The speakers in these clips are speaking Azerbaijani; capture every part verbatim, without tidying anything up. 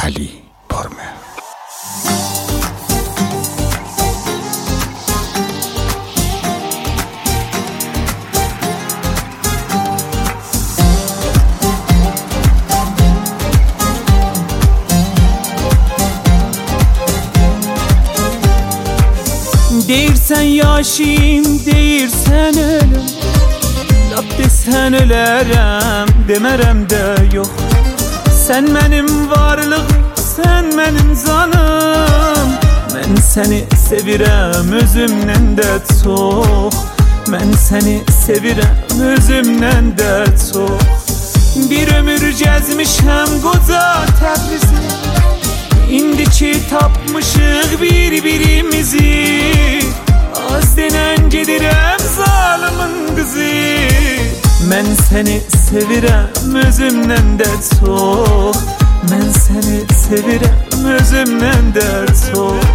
Ali Pormer. Deyirsən yaşayım, deyirsən ölüm, laf desən ölərəm, demərəm də yox. Sən mənim varlığım, sən mənim canım. Mən səni sevirəm özümdən də çox. Mən səni sevirəm özümdən də çox. Bir ömür gəzmişəm qoca Təbrizi, İndi ki tapmışıq bir-birimizi. Az denən gedirəm zalımın qızı. Mən səni sevirəm özümdən də çox. Mən səni sevirəm özümdən də çox.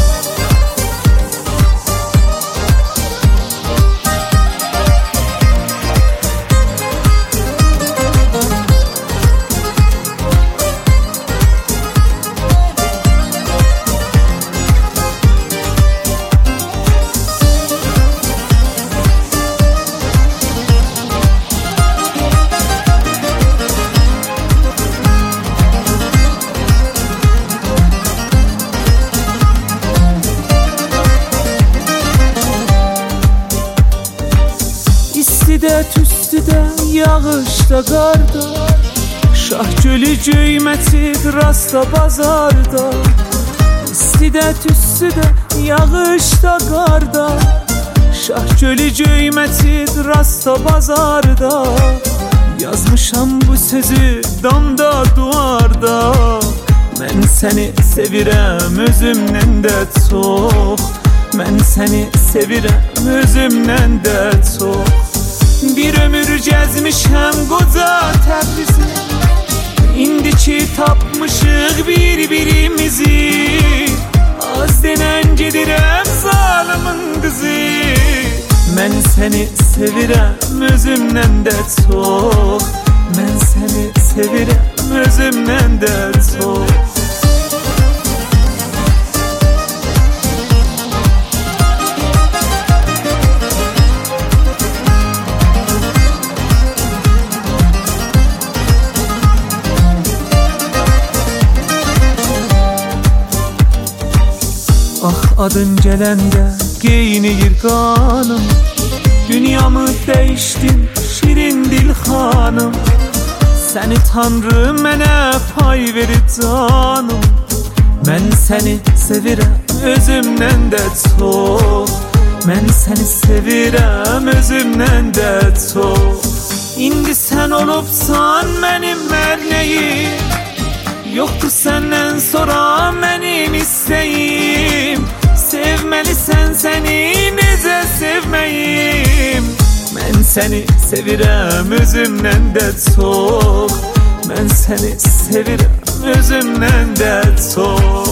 İstidə, tüstüdə, yağışda, qarda, şah gölü göymətib rasta bazarda. İstidə, tüstüdə, yağışda, qarda, şah gölü göymətib rasta bazarda. Yazmışam bu sözü damda, duvarda. Mən səni sevirəm özümdən də çox. Mən səni sevirəm özümdən də çox. Bir ömür gəzmişəm qoca Təbrizi, İndi ki tapmışıq bir-birimizi. Az denən gedirəm zalımın qızı. Mən səni sevirəm özümdən də çox. Mən səni sevirəm özümdən də çox. Ah adın gələndə qeyniyir qanım. Dünyamı dəyişdin şirin dil xanım. Səni Tanrı mənə pay verir canım. Mən səni sevirəm özümdən də çox. Mən səni sevirəm özümdən də çox. İndi sən olubsan mənim mərnəyim. Yoxdur səndən sonra mənim istəyim. Sevməlisən səni necə sevməyim. Mən səni sevirəm özümdən də çox. Mən səni sevirəm özümdən də çox.